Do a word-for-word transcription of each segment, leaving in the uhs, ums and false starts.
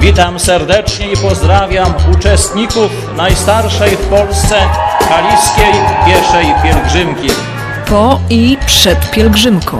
Witam serdecznie i pozdrawiam uczestników najstarszej w Polsce kaliskiej pieszej pielgrzymki. Po i przed pielgrzymką.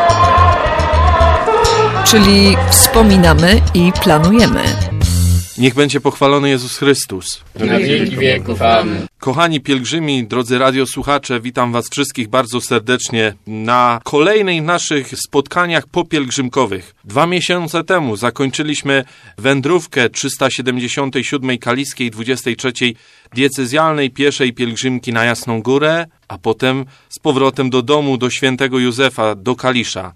Czyli wspominamy i planujemy. Niech będzie pochwalony Jezus Chrystus. Na wieki wieków. Amen. Kochani pielgrzymi, drodzy radiosłuchacze, witam was wszystkich bardzo serdecznie na kolejnej naszych spotkaniach popielgrzymkowych. Dwa miesiące temu zakończyliśmy wędrówkę trzysta siedemdziesiątej siódmej kaliskiej dwudziestej trzeciej diecezjalnej pieszej pielgrzymki na Jasną Górę, a potem z powrotem do domu, do świętego Józefa, do Kalisza.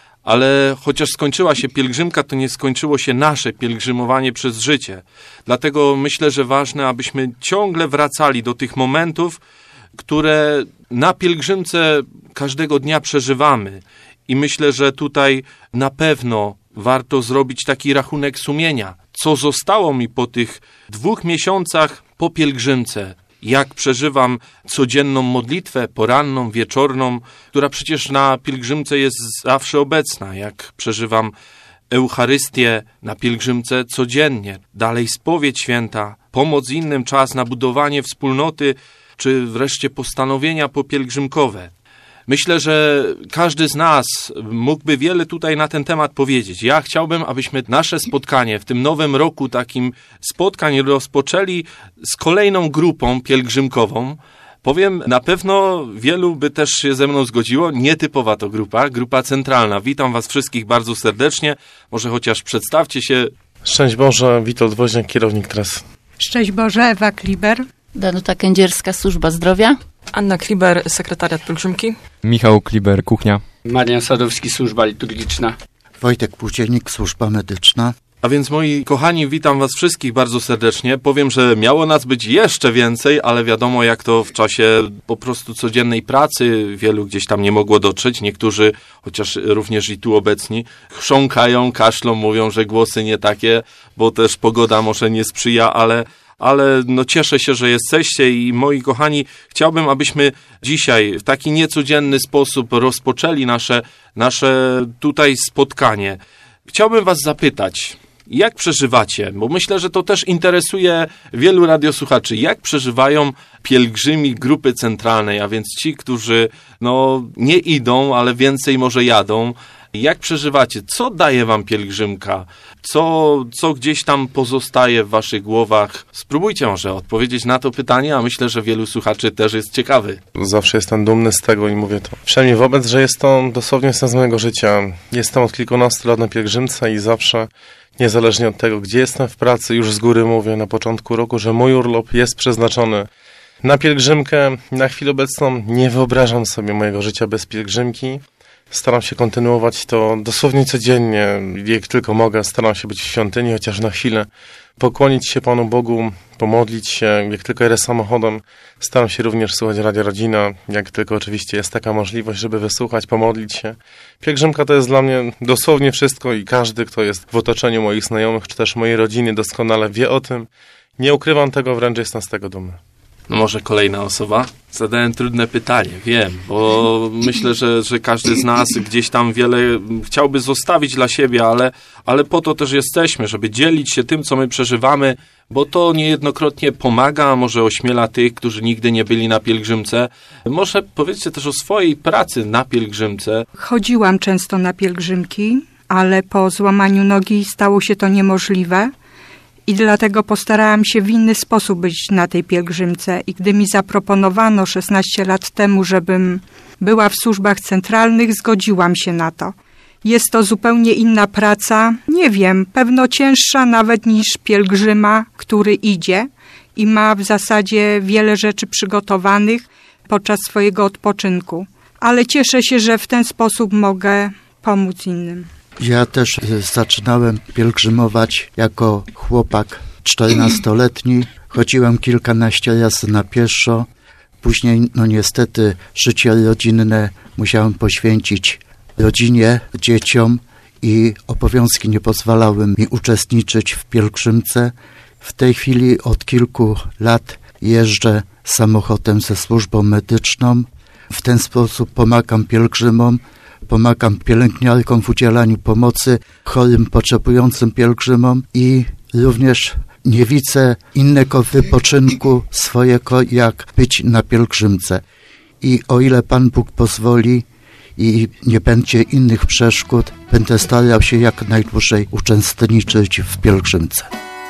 Ale chociaż skończyła się pielgrzymka, to nie skończyło się nasze pielgrzymowanie przez życie. Dlatego myślę, że ważne, abyśmy ciągle wracali do tych momentów, które na pielgrzymce każdego dnia przeżywamy. I myślę, że tutaj na pewno warto zrobić taki rachunek sumienia. Co zostało mi po tych dwóch miesiącach po pielgrzymce? Jak przeżywam codzienną modlitwę, poranną, wieczorną, która przecież na pielgrzymce jest zawsze obecna. Jak przeżywam Eucharystię na pielgrzymce codziennie. Dalej spowiedź święta, pomoc innym, czas na budowanie wspólnoty, czy wreszcie postanowienia popielgrzymkowe. Myślę, że każdy z nas mógłby wiele tutaj na ten temat powiedzieć. Ja chciałbym, abyśmy nasze spotkanie w tym nowym roku takim spotkań rozpoczęli z kolejną grupą pielgrzymkową. Powiem, na pewno wielu by też się ze mną zgodziło. Nietypowa to grupa, grupa centralna. Witam was wszystkich bardzo serdecznie. Może chociaż przedstawcie się. Szczęść Boże, Witold Woźniak, kierownik trasy. Szczęść Boże, Ewa Kliber. Danuta Kędzierska, Służba Zdrowia. Anna Kliber, Sekretariat Pielgrzymki. Michał Kliber, Kuchnia. Marian Sadowski, Służba Liturgiczna. Wojtek Płóciennik, Służba Medyczna. A więc moi kochani, witam was wszystkich bardzo serdecznie. Powiem, że miało nas być jeszcze więcej, ale wiadomo jak to w czasie po prostu codziennej pracy. Wielu gdzieś tam nie mogło dotrzeć. Niektórzy, chociaż również i tu obecni, chrząkają, kaszlą, mówią, że głosy nie takie, bo też pogoda może nie sprzyja, ale... Ale no cieszę się, że jesteście i moi kochani, chciałbym, abyśmy dzisiaj w taki niecodzienny sposób rozpoczęli nasze, nasze tutaj spotkanie. Chciałbym was zapytać, jak przeżywacie, bo myślę, że to też interesuje wielu radiosłuchaczy, jak przeżywają pielgrzymi grupy centralnej, a więc ci, którzy no nie idą, ale więcej może jadą. Jak przeżywacie? Co daje wam pielgrzymka? Co, co gdzieś tam pozostaje w waszych głowach? Spróbujcie może odpowiedzieć na to pytanie, a myślę, że wielu słuchaczy też jest ciekawy. Zawsze jestem dumny z tego i mówię to wszędzie wobec, że jest to dosłownie sens mojego życia. Jestem od kilkunastu lat na pielgrzymce i zawsze, niezależnie od tego, gdzie jestem w pracy, już z góry mówię na początku roku, że mój urlop jest przeznaczony na pielgrzymkę. Na chwilę obecną nie wyobrażam sobie mojego życia bez pielgrzymki. Staram się kontynuować to dosłownie codziennie, jak tylko mogę. Staram się być w świątyni, chociaż na chwilę pokłonić się Panu Bogu, pomodlić się, jak tylko jadę samochodem. Staram się również słuchać Radia Rodzina, jak tylko oczywiście jest taka możliwość, żeby wysłuchać, pomodlić się. Pielgrzymka to jest dla mnie dosłownie wszystko i każdy, kto jest w otoczeniu moich znajomych, czy też mojej rodziny, doskonale wie o tym. Nie ukrywam tego, wręcz jestem z tego dumny. No może kolejna osoba? Zadałem trudne pytanie, wiem, bo myślę, że, że każdy z nas gdzieś tam wiele chciałby zostawić dla siebie, ale, ale po to też jesteśmy, żeby dzielić się tym, co my przeżywamy, bo to niejednokrotnie pomaga, a może ośmiela tych, którzy nigdy nie byli na pielgrzymce. Może powiedzcie też o swojej pracy na pielgrzymce. Chodziłam często na pielgrzymki, ale po złamaniu nogi stało się to niemożliwe. I dlatego postarałam się w inny sposób być na tej pielgrzymce. I gdy mi zaproponowano szesnaście lat temu, żebym była w służbach centralnych, zgodziłam się na to. Jest to zupełnie inna praca, nie wiem, pewno cięższa nawet niż pielgrzyma, który idzie i ma w zasadzie wiele rzeczy przygotowanych podczas swojego odpoczynku. Ale cieszę się, że w ten sposób mogę pomóc innym. Ja też zaczynałem pielgrzymować jako chłopak czternastoletni. Chodziłem kilkanaście razy na pieszo. Później, no niestety, życie rodzinne musiałem poświęcić rodzinie, dzieciom i obowiązki nie pozwalały mi uczestniczyć w pielgrzymce. W tej chwili od kilku lat jeżdżę samochodem ze służbą medyczną. W ten sposób pomagam pielgrzymom, pomagam pielęgniarkom w udzielaniu pomocy chorym, potrzebującym pielgrzymom i również nie widzę innego wypoczynku swojego, jak być na pielgrzymce. I o ile Pan Bóg pozwoli i nie będzie innych przeszkód, będę starał się jak najdłużej uczestniczyć w pielgrzymce.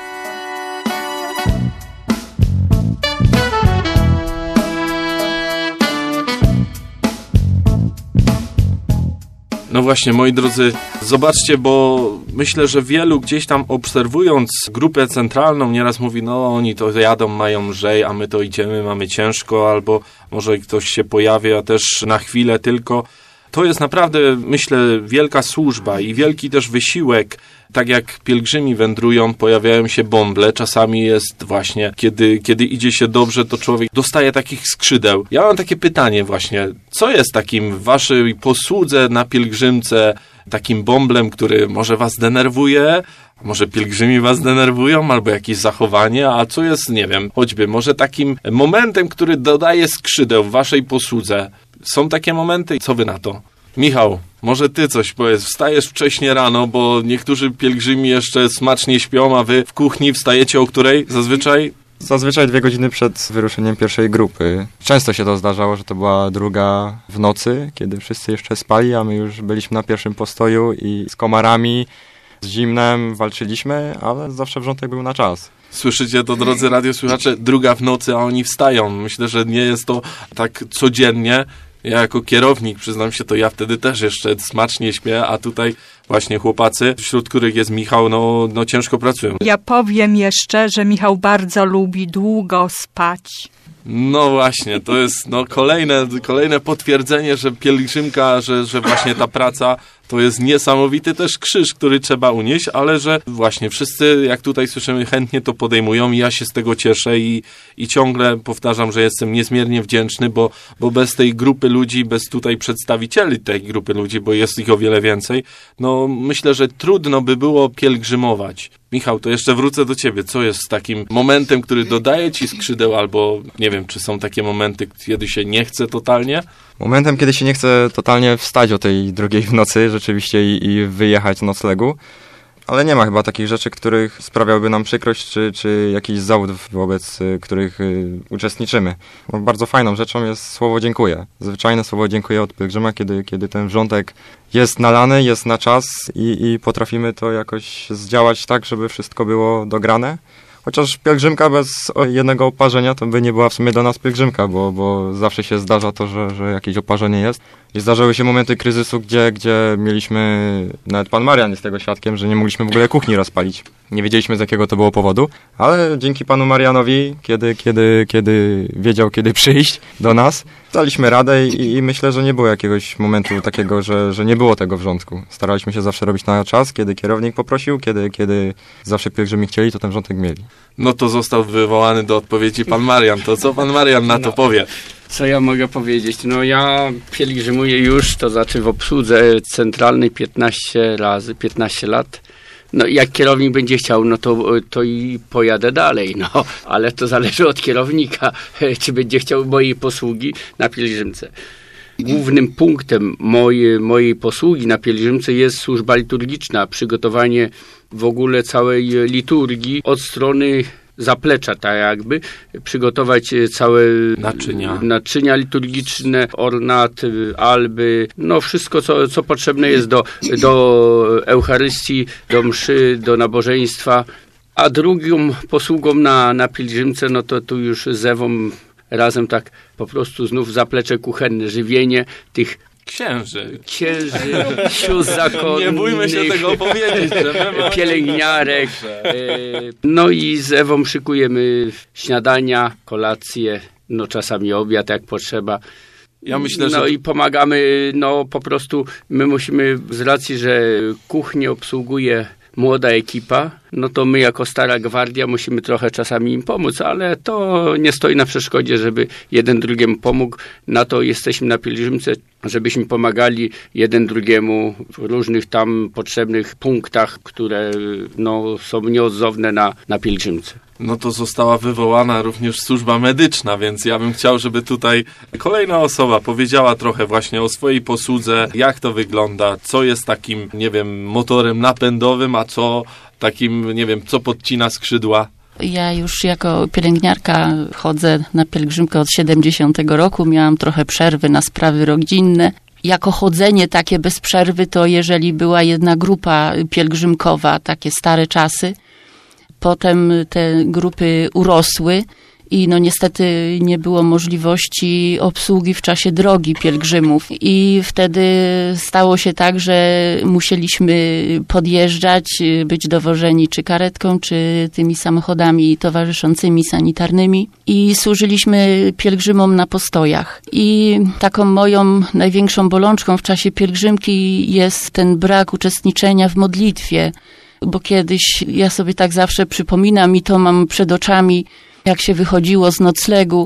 No właśnie, moi drodzy, zobaczcie, bo myślę, że wielu gdzieś tam obserwując grupę centralną nieraz mówi, no oni to jadą, mają lżej, a my to idziemy, mamy ciężko, albo może ktoś się pojawia też na chwilę tylko. To jest naprawdę, myślę, wielka służba i wielki też wysiłek. Tak jak pielgrzymi wędrują, pojawiają się bąble. Czasami jest właśnie, kiedy, kiedy idzie się dobrze, to człowiek dostaje takich skrzydeł. Ja mam takie pytanie właśnie, co jest takim w waszej posłudze na pielgrzymce, takim bąblem, który może was denerwuje, może pielgrzymi was denerwują, albo jakieś zachowanie, a co jest, nie wiem, choćby może takim momentem, który dodaje skrzydeł w waszej posłudze. Są takie momenty? Co wy na to? Michał, może ty coś powiedz. Wstajesz wcześnie rano, bo niektórzy pielgrzymi jeszcze smacznie śpią, a wy w kuchni wstajecie o której zazwyczaj? Zazwyczaj dwie godziny przed wyruszeniem pierwszej grupy. Często się to zdarzało, że to była druga w nocy, kiedy wszyscy jeszcze spali, a my już byliśmy na pierwszym postoju i z komarami, z zimnem walczyliśmy, ale zawsze wrzątek był na czas. Słyszycie to, drodzy radiosłuchacze, druga w nocy, a oni wstają. Myślę, że nie jest to tak codziennie. Ja jako kierownik, przyznam się, to ja wtedy też jeszcze smacznie śpię, a tutaj właśnie chłopacy, wśród których jest Michał, no, no ciężko pracują. Ja powiem jeszcze, że Michał bardzo lubi długo spać. No właśnie, to jest no, kolejne, kolejne potwierdzenie, że pielgrzymka, że, że właśnie ta praca to jest niesamowity też krzyż, który trzeba unieść, ale że właśnie wszyscy, jak tutaj słyszymy, chętnie to podejmują i ja się z tego cieszę i, i ciągle powtarzam, że jestem niezmiernie wdzięczny, bo, bo bez tej grupy ludzi, bez tutaj przedstawicieli tej grupy ludzi, bo jest ich o wiele więcej, no myślę, że trudno by było pielgrzymować. Michał, to jeszcze wrócę do ciebie. Co jest takim momentem, który dodaje ci skrzydeł, albo nie wiem, czy są takie momenty, kiedy się nie chce totalnie? Momentem, kiedy się nie chce totalnie wstać o tej drugiej w nocy rzeczywiście i, i wyjechać z noclegu, ale nie ma chyba takich rzeczy, których sprawiałyby nam przykrość, czy, czy jakiś zawód, wobec których y, uczestniczymy. No, bardzo fajną rzeczą jest słowo dziękuję. Zwyczajne słowo dziękuję od pielgrzyma, kiedy, kiedy ten wrzątek jest nalany, jest na czas i, i potrafimy to jakoś zdziałać tak, żeby wszystko było dograne. Chociaż pielgrzymka bez jednego oparzenia to by nie była w sumie dla nas pielgrzymka, bo, bo zawsze się zdarza to, że, że jakieś oparzenie jest. I zdarzały się momenty kryzysu, gdzie, gdzie mieliśmy, nawet pan Marian jest tego świadkiem, że nie mogliśmy w ogóle kuchni rozpalić. Nie wiedzieliśmy, z jakiego to było powodu, ale dzięki panu Marianowi, kiedy, kiedy, kiedy wiedział, kiedy przyjść do nas, daliśmy radę i, i myślę, że nie było jakiegoś momentu takiego, że, że nie było tego wrzątku. Staraliśmy się zawsze robić na czas, kiedy kierownik poprosił, kiedy, kiedy zawsze pielgrzymi chcieli, to ten wrzątek mieli. No to został wywołany do odpowiedzi pan Marian. To co pan Marian na to no. powie? Co ja mogę powiedzieć? No ja pielgrzymuję już, to znaczy w obsłudze centralnej piętnaście razy, piętnaście lat. No jak kierownik będzie chciał, no to, to i pojadę dalej, no. Ale to zależy od kierownika, czy będzie chciał mojej posługi na pielgrzymce. Głównym punktem mojej, mojej posługi na pielgrzymce jest służba liturgiczna, przygotowanie w ogóle całej liturgii od strony zaplecza, tak jakby, przygotować całe naczynia, naczynia liturgiczne, ornaty, alby, no wszystko, co, co potrzebne jest do, do Eucharystii, do mszy, do nabożeństwa. A drugą posługą na, na pielgrzymce, no to tu już z Ewą razem tak po prostu znów zaplecze kuchenne, żywienie tych księży, księży, sióstr zakonnych, nie bójmy się tego powiedzieć, pielęgniarek. No i z Ewą szykujemy śniadania, kolacje, no czasami obiad jak potrzeba. Ja myślę, że... No i pomagamy, no po prostu my musimy, z racji, że kuchnię obsługuje młoda ekipa, no to my jako stara gwardia musimy trochę czasami im pomóc, ale to nie stoi na przeszkodzie, żeby jeden drugiemu pomógł. Na to jesteśmy na pielgrzymce, żebyśmy pomagali jeden drugiemu w różnych tam potrzebnych punktach, które no, są nieodzowne na, na pielgrzymce. no to została wywołana również służba medyczna, więc ja bym chciał, żeby tutaj kolejna osoba powiedziała trochę właśnie o swojej posłudze, jak to wygląda, co jest takim, nie wiem, motorem napędowym, a co takim, nie wiem, co podcina skrzydła. Ja już jako pielęgniarka chodzę na pielgrzymkę od siedemdziesiątego roku. Miałam trochę przerwy na sprawy rodzinne. Jako chodzenie takie bez przerwy to jeżeli była jedna grupa pielgrzymkowa, takie stare czasy. Potem te grupy urosły i no niestety nie było możliwości obsługi w czasie drogi pielgrzymów. I wtedy stało się tak, że musieliśmy podjeżdżać, być dowożeni czy karetką, czy tymi samochodami towarzyszącymi sanitarnymi. I służyliśmy pielgrzymom na postojach. I taką moją największą bolączką w czasie pielgrzymki jest ten brak uczestniczenia w modlitwie. Bo kiedyś, ja sobie tak zawsze przypominam i to mam przed oczami, jak się wychodziło z noclegu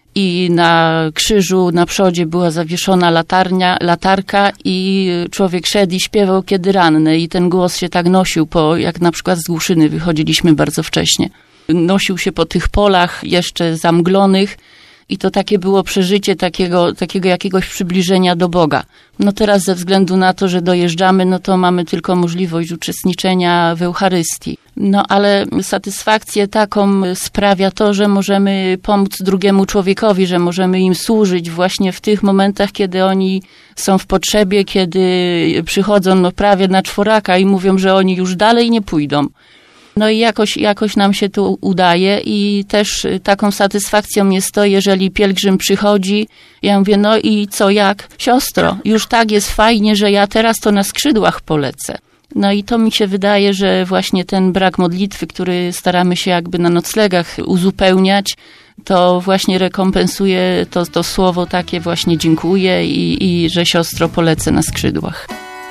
i na krzyżu na przodzie była zawieszona latarnia, latarka i człowiek szedł i śpiewał kiedy ranny i ten głos się tak nosił, po, jak na przykład z Głuszyny wychodziliśmy bardzo wcześnie. Nosił się po tych polach jeszcze zamglonych i to takie było przeżycie takiego, takiego jakiegoś przybliżenia do Boga. No teraz ze względu na to, że dojeżdżamy, no to mamy tylko możliwość uczestniczenia w Eucharystii. No ale satysfakcję taką sprawia to, że możemy pomóc drugiemu człowiekowi, że możemy im służyć właśnie w tych momentach, kiedy oni są w potrzebie, kiedy przychodzą no prawie na czworaka i mówią, że oni już dalej nie pójdą. No i jakoś, jakoś nam się to udaje i też taką satysfakcją jest to, jeżeli pielgrzym przychodzi, ja mówię, no i co, jak? Siostro, już tak jest fajnie, że ja teraz to na skrzydłach polecę. No i to mi się wydaje, że właśnie ten brak modlitwy, który staramy się jakby na noclegach uzupełniać, to właśnie rekompensuje to, to słowo takie właśnie dziękuję i, i że siostro polecę na skrzydłach.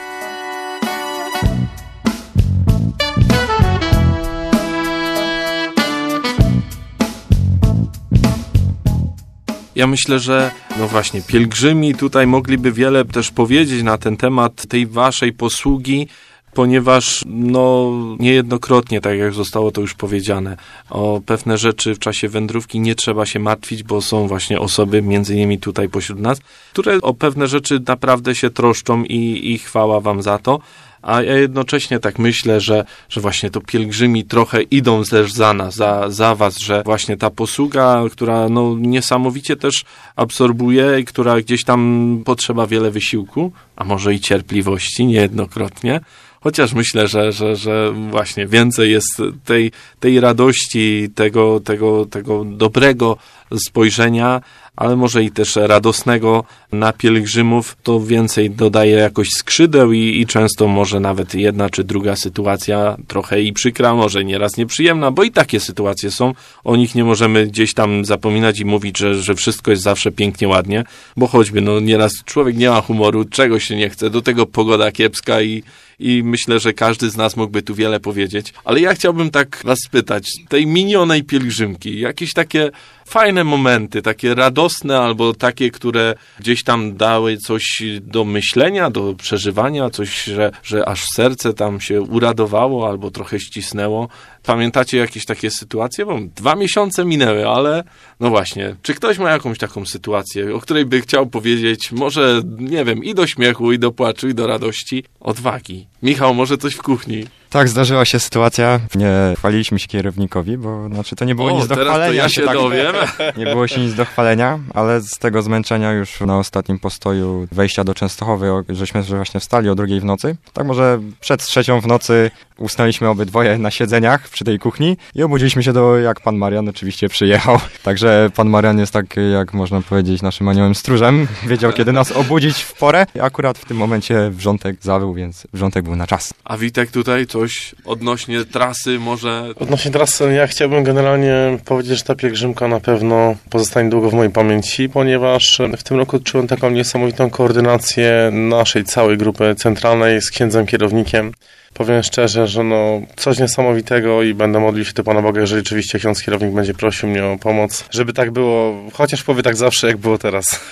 Ja myślę, że no właśnie pielgrzymi tutaj mogliby wiele też powiedzieć na ten temat tej waszej posługi, ponieważ no niejednokrotnie, tak jak zostało to już powiedziane, o pewne rzeczy w czasie wędrówki nie trzeba się martwić, bo są właśnie osoby, między innymi tutaj pośród nas, które o pewne rzeczy naprawdę się troszczą i, i chwała wam za to. A ja jednocześnie tak myślę, że, że właśnie to pielgrzymi trochę idą też za nas, za, za was, że właśnie ta posługa, która no niesamowicie też absorbuje i która gdzieś tam potrzeba wiele wysiłku, a może i cierpliwości niejednokrotnie, chociaż myślę, że, że, że właśnie więcej jest tej, tej radości, tego, tego, tego dobrego spojrzenia, ale może i też radosnego na pielgrzymów, to więcej dodaje jakoś skrzydeł i, i często może nawet jedna czy druga sytuacja trochę i przykra, może nieraz nieprzyjemna, bo i takie sytuacje są, o nich nie możemy gdzieś tam zapominać i mówić, że, że wszystko jest zawsze pięknie, ładnie, bo choćby no nieraz człowiek nie ma humoru, czegoś się nie chce, do tego pogoda kiepska i I myślę, że każdy z nas mógłby tu wiele powiedzieć. Ale ja chciałbym tak was spytać, tej minionej pielgrzymki, jakieś takie fajne momenty, takie radosne albo takie, które gdzieś tam dały coś do myślenia, do przeżywania, coś, że, że aż serce tam się uradowało albo trochę ścisnęło. Pamiętacie jakieś takie sytuacje? Bo dwa miesiące minęły, ale no właśnie, czy ktoś ma jakąś taką sytuację, o której by chciał powiedzieć, może, nie wiem, i do śmiechu, i do płaczu, i do radości, odwagi. Michał, może coś w kuchni? Tak, zdarzyła się sytuacja. Nie chwaliliśmy się kierownikowi, bo znaczy to nie było o, nic do teraz chwalenia. To ja się tak, dowiem. Nie było się nic do chwalenia, ale z tego zmęczenia już na ostatnim postoju wejścia do Częstochowy, żeśmy właśnie wstali o drugiej w nocy. Tak może przed trzecią w nocy usnęliśmy obydwoje na siedzeniach przy tej kuchni i obudziliśmy się do, jak pan Marian oczywiście przyjechał. Także pan Marian jest tak, jak można powiedzieć, naszym aniołem stróżem. Wiedział, kiedy nas obudzić w porę. I akurat w tym momencie wrzątek zawył, więc wrzątek był na czas. A Witek tutaj coś odnośnie trasy może? Odnośnie trasy ja chciałbym generalnie powiedzieć, że ta pielgrzymka na pewno pozostanie długo w mojej pamięci, ponieważ w tym roku czułem taką niesamowitą koordynację naszej całej grupy centralnej z księdzem kierownikiem. Powiem szczerze, że no coś niesamowitego i będę modlił się do Pana Boga, jeżeli rzeczywiście ksiądz kierownik będzie prosił mnie o pomoc, żeby tak było, chociaż powie tak zawsze, jak było teraz.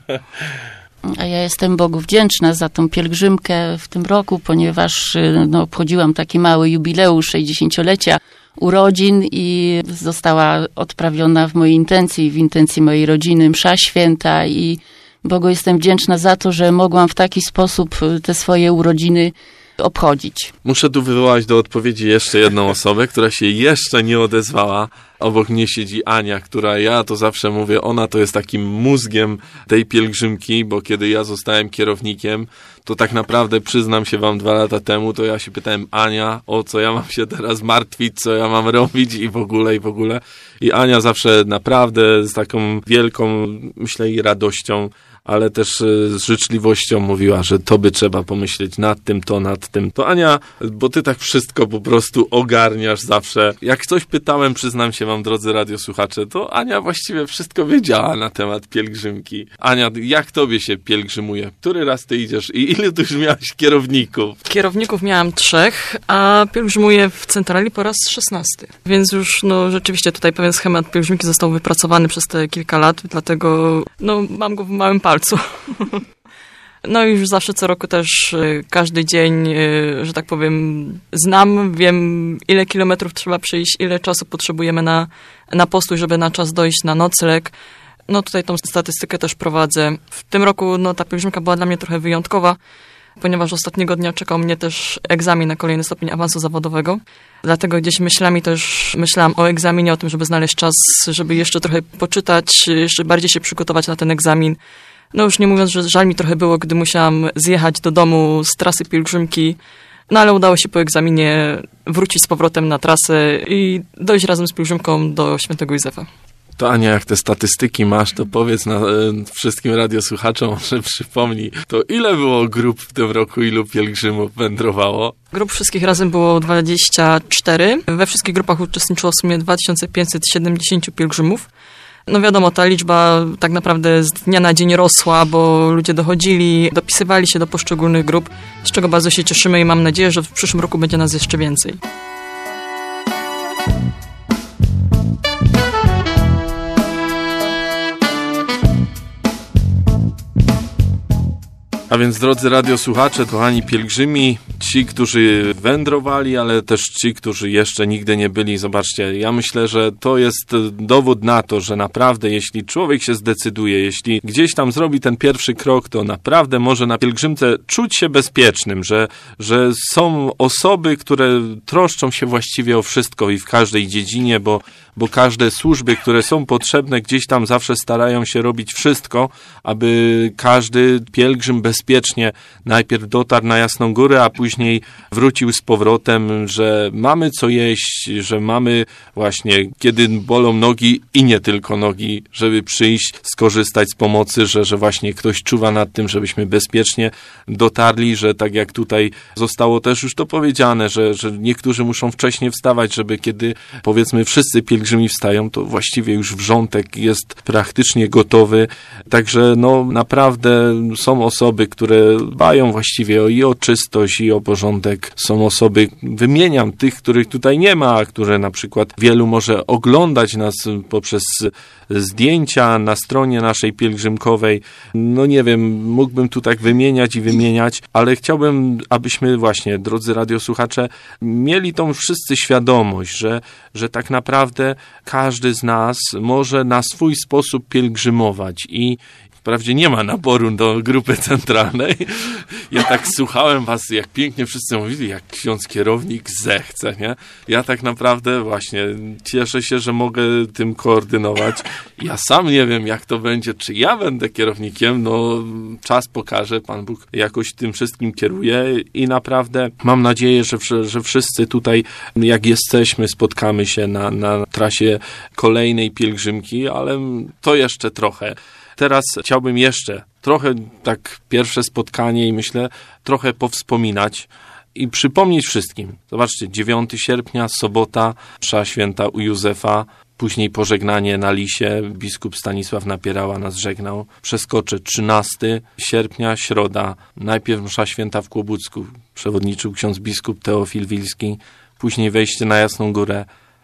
A ja jestem Bogu wdzięczna za tą pielgrzymkę w tym roku, ponieważ no, obchodziłam taki mały jubileusz sześćdziesięciolecia urodzin i została odprawiona w mojej intencji, w intencji mojej rodziny msza święta i Bogu jestem wdzięczna za to, że mogłam w taki sposób te swoje urodziny obchodzić. Muszę tu wywołać do odpowiedzi jeszcze jedną osobę, która się jeszcze nie odezwała. Obok mnie siedzi Ania, która, ja to zawsze mówię, ona to jest takim mózgiem tej pielgrzymki, bo kiedy ja zostałem kierownikiem, to tak naprawdę, przyznam się wam, dwa lata temu, to ja się pytałem, Ania, o co ja mam się teraz martwić, co ja mam robić i w ogóle, i w ogóle. I Ania zawsze naprawdę z taką wielką, myślę, i radością, ale też z życzliwością mówiła, że to by trzeba pomyśleć nad tym, to, nad tym. To Ania, bo ty tak wszystko po prostu ogarniasz zawsze. Jak coś pytałem, przyznam się wam, drodzy radiosłuchacze, to Ania właściwie wszystko wiedziała na temat pielgrzymki. Ania, jak tobie się pielgrzymuje? Który raz ty idziesz i ile ty już miałeś kierowników? Kierowników miałam trzech, a pielgrzymuję w centrali po raz szesnasty. Więc już no rzeczywiście tutaj pewien schemat pielgrzymki został wypracowany przez te kilka lat, dlatego no mam go w małym palcu. No i już zawsze co roku też każdy dzień, że tak powiem, znam, wiem ile kilometrów trzeba przyjść, ile czasu potrzebujemy na, na postój, żeby na czas dojść na nocleg. No tutaj tą statystykę też prowadzę. W tym roku no ta pielgrzymka była dla mnie trochę wyjątkowa, ponieważ ostatniego dnia czekał mnie też egzamin na kolejny stopień awansu zawodowego. Dlatego gdzieś myślami też myślałam o egzaminie, o tym, żeby znaleźć czas, żeby jeszcze trochę poczytać, jeszcze bardziej się przygotować na ten egzamin. No już nie mówiąc, że żal mi trochę było, gdy musiałam zjechać do domu z trasy pielgrzymki, no ale udało się po egzaminie wrócić z powrotem na trasę i dojść razem z pielgrzymką do Świętego Józefa. To Ania, jak te statystyki masz, to powiedz na, e, wszystkim radiosłuchaczom, że przypomnij, to ile było grup w tym roku, ilu pielgrzymów wędrowało? Grup wszystkich razem było dwadzieścia cztery. We wszystkich grupach uczestniczyło w sumie dwa tysiące pięćset siedemdziesiąt pielgrzymów. No wiadomo, ta liczba tak naprawdę z dnia na dzień rosła, bo ludzie dochodzili, dopisywali się do poszczególnych grup, z czego bardzo się cieszymy i mam nadzieję, że w przyszłym roku będzie nas jeszcze więcej. A więc, drodzy radiosłuchacze, kochani pielgrzymi, ci, którzy wędrowali, ale też ci, którzy jeszcze nigdy nie byli, zobaczcie, ja myślę, że to jest dowód na to, że naprawdę, jeśli człowiek się zdecyduje, jeśli gdzieś tam zrobi ten pierwszy krok, to naprawdę może na pielgrzymce czuć się bezpiecznym, że, że są osoby, które troszczą się właściwie o wszystko i w każdej dziedzinie, bo, bo każde służby, które są potrzebne, gdzieś tam zawsze starają się robić wszystko, aby każdy pielgrzym bez bezpiecznie najpierw dotarł na Jasną Górę, a później wrócił z powrotem, że mamy co jeść, że mamy właśnie, kiedy bolą nogi i nie tylko nogi, żeby przyjść, skorzystać z pomocy, że, że właśnie ktoś czuwa nad tym, żebyśmy bezpiecznie dotarli, że tak jak tutaj zostało też już to powiedziane, że, że niektórzy muszą wcześniej wstawać, żeby kiedy powiedzmy wszyscy pielgrzymi wstają, to właściwie już wrzątek jest praktycznie gotowy. Także no naprawdę są osoby, które dbają właściwie o, i o czystość, i o porządek. Są osoby, wymieniam tych, których tutaj nie ma, które na przykład wielu może oglądać nas poprzez zdjęcia na stronie naszej pielgrzymkowej. No nie wiem, mógłbym tu tak wymieniać i wymieniać, ale chciałbym, abyśmy właśnie, drodzy radiosłuchacze, mieli tą wszyscy świadomość, że, że tak naprawdę każdy z nas może na swój sposób pielgrzymować i wprawdzie nie ma naboru do grupy centralnej. Ja tak słuchałem was, jak pięknie wszyscy mówili, jak ksiądz kierownik zechce, nie? Ja tak naprawdę właśnie cieszę się, że mogę tym koordynować. Ja sam nie wiem, jak to będzie, czy ja będę kierownikiem, no czas pokaże, Pan Bóg jakoś tym wszystkim kieruje i naprawdę mam nadzieję, że, że wszyscy tutaj, jak jesteśmy, spotkamy się na, na trasie kolejnej pielgrzymki, ale to jeszcze trochę. Teraz chciałbym jeszcze trochę tak pierwsze spotkanie i myślę trochę powspominać i przypomnieć wszystkim. Zobaczcie, dziewiątego sierpnia, sobota, msza święta u Józefa, później pożegnanie na Lisie, biskup Stanisław Napierała nas żegnał. Przeskoczę trzynastego sierpnia, środa, najpierw msza święta w Kłobucku, przewodniczył ksiądz biskup Teofil Wilski, później wejście na Jasną Górę,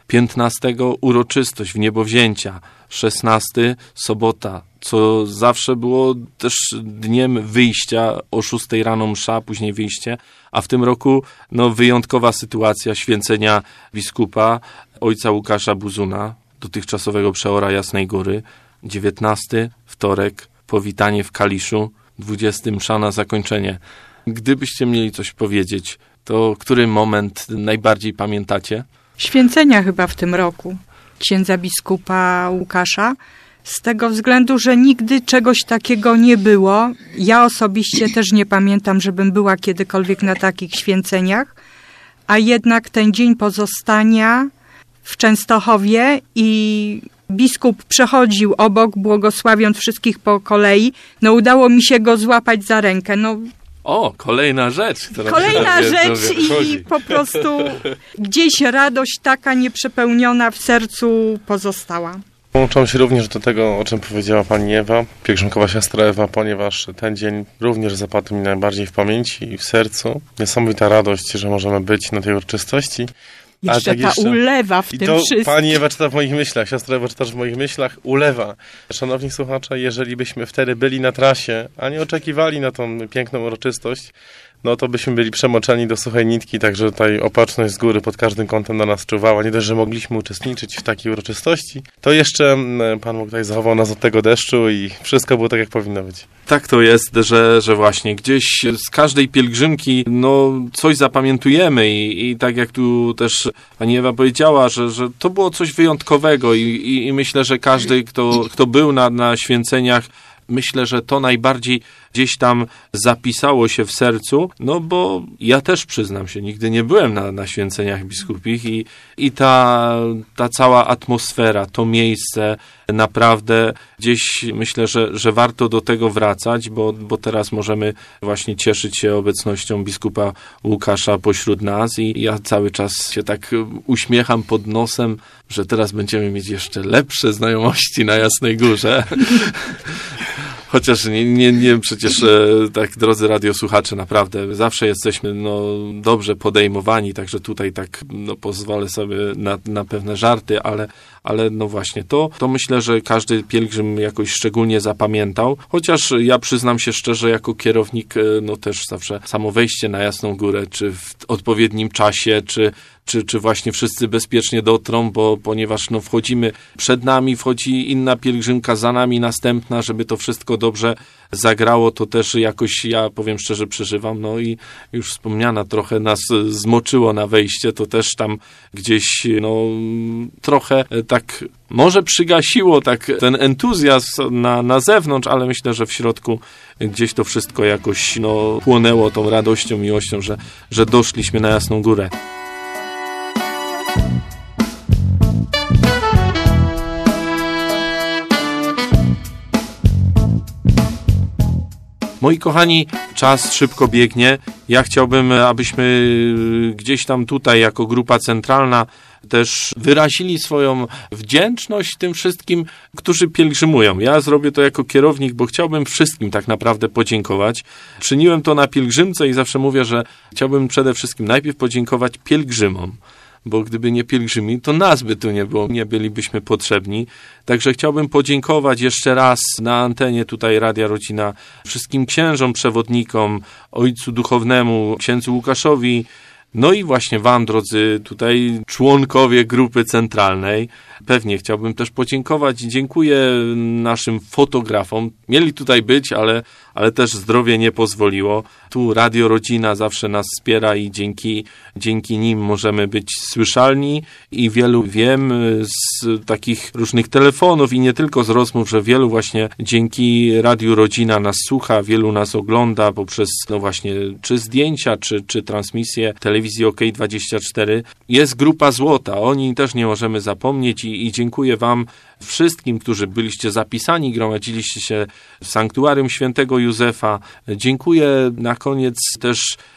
piętnastego uroczystość w Niebowzięcia, szesnasty sobota, co zawsze było też dniem wyjścia, o szóstej rano msza, później wyjście, a w tym roku no, wyjątkowa sytuacja święcenia biskupa ojca Łukasza Buzuna, dotychczasowego przeora Jasnej Góry, dziewiętnasty wtorek, powitanie w Kaliszu, dwudziesty msza na zakończenie. Gdybyście mieli coś powiedzieć, to który moment najbardziej pamiętacie? Święcenia chyba w tym roku księdza biskupa Łukasza, z tego względu, że nigdy czegoś takiego nie było. Ja osobiście też nie pamiętam, żebym była kiedykolwiek na takich święceniach, a jednak ten dzień pozostania w Częstochowie i biskup przechodził obok, błogosławiąc wszystkich po kolei. No udało mi się go złapać za rękę. No, o, kolejna rzecz. Która kolejna rzecz i po prostu gdzieś radość taka nieprzepełniona w sercu pozostała. Łączą się również do tego, o czym powiedziała pani Ewa, pielgrzymkowa siostra Ewa, ponieważ ten dzień również zapadł mi najbardziej w pamięci i w sercu. Niesamowita radość, że możemy być na tej uroczystości. Jeszcze tak ta jeszcze... ulewa w I tym to wszystkim. Pani Ewa czyta w moich myślach, siostra Ewa czyta w moich myślach, ulewa. Szanowni słuchacze, jeżeli byśmy wtedy byli na trasie, a nie oczekiwali na tą piękną uroczystość, no to byśmy byli przemoczeni do suchej nitki, także tutaj opatrzność z góry pod każdym kątem na nas czuwała. Nie dość, że mogliśmy uczestniczyć w takiej uroczystości, to jeszcze Pan Bóg tutaj zachował nas od tego deszczu i wszystko było tak, jak powinno być. Tak to jest, że, że właśnie gdzieś z każdej pielgrzymki no, coś zapamiętujemy i, i tak jak tu też pani Ewa powiedziała, że, że to było coś wyjątkowego i, i, i myślę, że każdy, kto, kto był na, na święceniach, myślę, że to najbardziej gdzieś tam zapisało się w sercu, no bo ja też przyznam się, nigdy nie byłem na, na święceniach biskupich i, i ta, ta cała atmosfera, to miejsce naprawdę gdzieś myślę, że, że warto do tego wracać, bo, bo teraz możemy właśnie cieszyć się obecnością biskupa Łukasza pośród nas i ja cały czas się tak uśmiecham pod nosem, że teraz będziemy mieć jeszcze lepsze znajomości na Jasnej Górze. Chociaż nie, nie, nie przecież e, tak, drodzy radiosłuchacze, naprawdę zawsze jesteśmy no, dobrze podejmowani, także tutaj tak no, pozwolę sobie na, na pewne żarty, ale, ale no właśnie to, to myślę, że każdy pielgrzym jakoś szczególnie zapamiętał, chociaż ja przyznam się szczerze, jako kierownik, e, no też zawsze samo wejście na Jasną Górę, czy w odpowiednim czasie, czy Czy, czy właśnie wszyscy bezpiecznie dotrą, bo ponieważ no, wchodzimy, przed nami wchodzi inna pielgrzymka, za nami następna, żeby to wszystko dobrze zagrało, to też jakoś, ja powiem szczerze, przeżywam, no i już wspomniana trochę nas zmoczyło na wejście, to też tam gdzieś, no, trochę tak może przygasiło tak ten entuzjazm na, na zewnątrz, ale myślę, że w środku gdzieś to wszystko jakoś, no, płonęło tą radością, miłością, że, że doszliśmy na Jasną Górę. Moi kochani, czas szybko biegnie. Ja chciałbym, abyśmy gdzieś tam tutaj jako grupa centralna też wyrazili swoją wdzięczność tym wszystkim, którzy pielgrzymują. Ja zrobię to jako kierownik, bo chciałbym wszystkim tak naprawdę podziękować. Czyniłem to na pielgrzymce i zawsze mówię, że chciałbym przede wszystkim najpierw podziękować pielgrzymom, bo gdyby nie pielgrzymi, to nas by tu nie było, nie bylibyśmy potrzebni. Także chciałbym podziękować jeszcze raz na antenie tutaj Radia Rodzina wszystkim księżom, przewodnikom, ojcu duchownemu, księdzu Łukaszowi, no i właśnie wam, drodzy tutaj członkowie grupy centralnej. Pewnie chciałbym też podziękować i dziękuję naszym fotografom. Mieli tutaj być, ale, ale też zdrowie nie pozwoliło. Tu Radio Rodzina zawsze nas wspiera i dzięki, dzięki nim możemy być słyszalni i wielu wiem z takich różnych telefonów i nie tylko z rozmów, że wielu właśnie dzięki Radiu Rodzina nas słucha, wielu nas ogląda poprzez no właśnie czy zdjęcia, czy, czy transmisję telewizji O K dwadzieścia cztery. Jest grupa Złota, o niej też nie możemy zapomnieć i, i dziękuję wam wszystkim, którzy byliście zapisani, gromadziliście się w Sanktuarium Świętego Józefa. Dziękuję na koniec też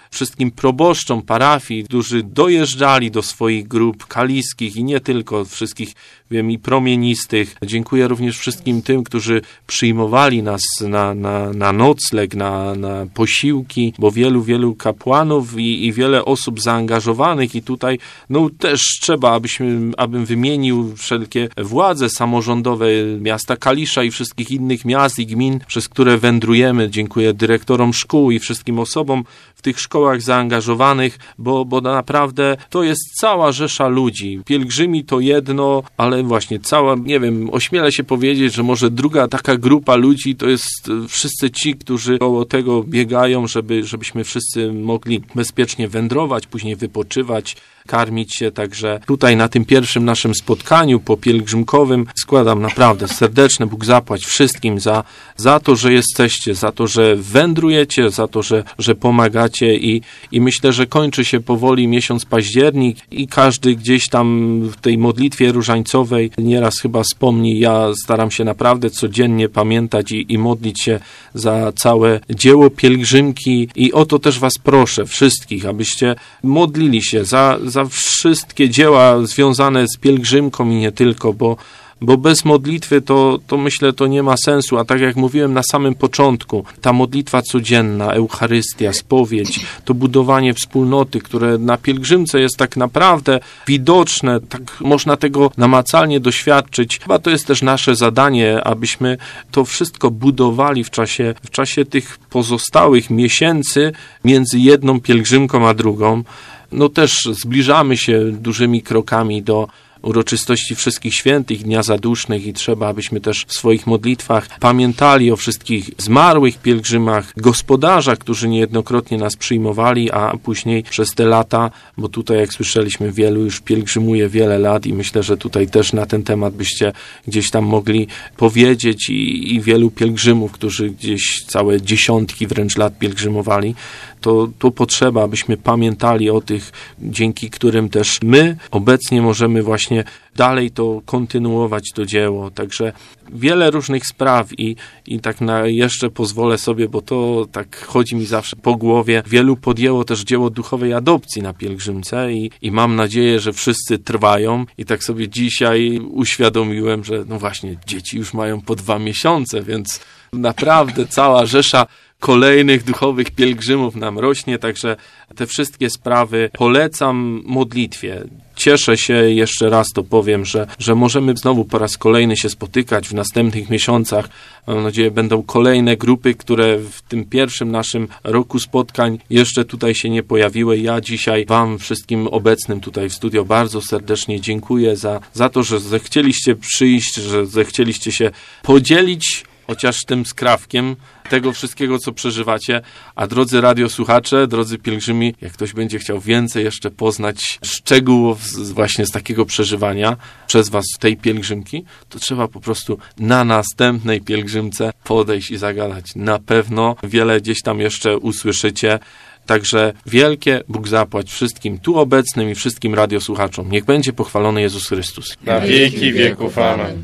wszystkim proboszczom parafii, którzy dojeżdżali do swoich grup kaliskich i nie tylko, wszystkich, wiem, i promienistych. Dziękuję również wszystkim tym, którzy przyjmowali nas na, na, na nocleg, na, na posiłki, bo wielu, wielu kapłanów i, i wiele osób zaangażowanych i tutaj no też trzeba, abyśmy, abym wymienił wszelkie władze samorządowe miasta Kalisza i wszystkich innych miast i gmin, przez które wędrujemy. Dziękuję dyrektorom szkół i wszystkim osobom w tych szkołach zaangażowanych, bo, bo naprawdę to jest cała rzesza ludzi. Pielgrzymi to jedno, ale właśnie cała, nie wiem, ośmielę się powiedzieć, że może druga taka grupa ludzi to jest wszyscy ci, którzy koło tego biegają, żeby, żebyśmy wszyscy mogli bezpiecznie wędrować, później wypoczywać, karmić się, także tutaj na tym pierwszym naszym spotkaniu popielgrzymkowym składam naprawdę serdeczne Bóg zapłać wszystkim za, za to, że jesteście, za to, że wędrujecie, za to, że, że pomagacie i, i myślę, że kończy się powoli miesiąc październik i każdy gdzieś tam w tej modlitwie różańcowej nieraz chyba wspomni, ja staram się naprawdę codziennie pamiętać i, i modlić się za całe dzieło pielgrzymki i o to też was proszę wszystkich, abyście modlili się za, za wszystkie dzieła związane z pielgrzymką i nie tylko, bo, bo bez modlitwy to, to myślę, to nie ma sensu, a tak jak mówiłem na samym początku, ta modlitwa codzienna, Eucharystia, spowiedź, to budowanie wspólnoty, które na pielgrzymce jest tak naprawdę widoczne, tak można tego namacalnie doświadczyć. Chyba to jest też nasze zadanie, abyśmy to wszystko budowali w czasie, w czasie tych pozostałych miesięcy między jedną pielgrzymką a drugą. No też zbliżamy się dużymi krokami do uroczystości Wszystkich Świętych, Dnia Zadusznych i trzeba, abyśmy też w swoich modlitwach pamiętali o wszystkich zmarłych pielgrzymach, gospodarzach, którzy niejednokrotnie nas przyjmowali, a później przez te lata, bo tutaj jak słyszeliśmy wielu już pielgrzymuje wiele lat i myślę, że tutaj też na ten temat byście gdzieś tam mogli powiedzieć i, i wielu pielgrzymów, którzy gdzieś całe dziesiątki wręcz lat pielgrzymowali, to, to potrzeba, abyśmy pamiętali o tych, dzięki którym też my obecnie możemy właśnie dalej to kontynuować, to dzieło. Także wiele różnych spraw i, i tak na jeszcze pozwolę sobie, bo to tak chodzi mi zawsze po głowie. Wielu podjęło też dzieło duchowej adopcji na pielgrzymce i, i mam nadzieję, że wszyscy trwają i tak sobie dzisiaj uświadomiłem, że no właśnie dzieci już mają po dwa miesiące, więc naprawdę cała rzesza kolejnych duchowych pielgrzymów nam rośnie, także te wszystkie sprawy polecam modlitwie. Cieszę się, jeszcze raz to powiem, że, że możemy znowu po raz kolejny się spotykać w następnych miesiącach. Mam nadzieję, będą kolejne grupy, które w tym pierwszym naszym roku spotkań jeszcze tutaj się nie pojawiły. Ja dzisiaj wam wszystkim obecnym tutaj w studio bardzo serdecznie dziękuję za, za to, że zechcieliście przyjść, że zechcieliście się podzielić chociaż tym skrawkiem tego wszystkiego, co przeżywacie. A drodzy radiosłuchacze, drodzy pielgrzymi, jak ktoś będzie chciał więcej jeszcze poznać szczegółów z, właśnie z takiego przeżywania przez was tej pielgrzymki, to trzeba po prostu na następnej pielgrzymce podejść i zagadać. Na pewno wiele gdzieś tam jeszcze usłyszycie. Także wielkie Bóg zapłać wszystkim tu obecnym i wszystkim radiosłuchaczom. Niech będzie pochwalony Jezus Chrystus. Na wieki wieków. Amen.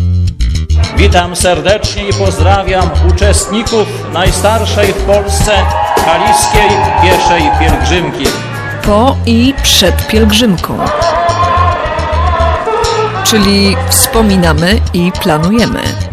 Witam serdecznie i pozdrawiam uczestników najstarszej w Polsce kaliskiej pieszej pielgrzymki. Po i przed pielgrzymką. Czyli wspominamy i planujemy.